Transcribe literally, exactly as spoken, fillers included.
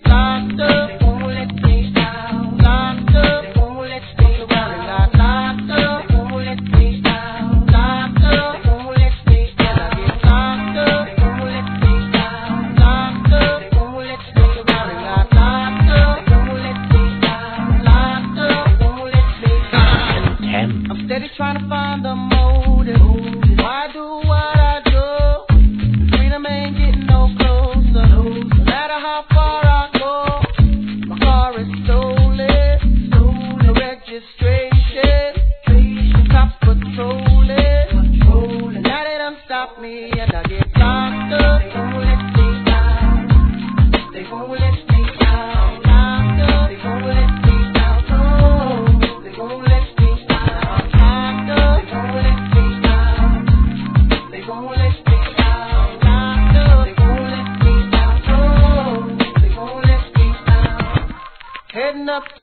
locked up. They won't let me down. Locked up. They won't let me down. Got locked up. They won't let me down. Locked up. They won't let me down. I get locked up. They won't let me down. Locked up. They won't let me down. Got locked up. They won't let me down. Locked up. They won't let me down. I'm steady trying to find the motive. Why do what I do? Freedom ain't getting no closer. No matter how far I go, my car is stolen. No registration. Cops patrolling. Now they done stop me and I get locked up. They won't let me down. They won't let me down. Locked up. They won't let me down. Oh, they won't let me down. Locked up. They won't let me down. They won't let me down. Locked up. They won't let me down. Oh, they won't let me down. Heading up.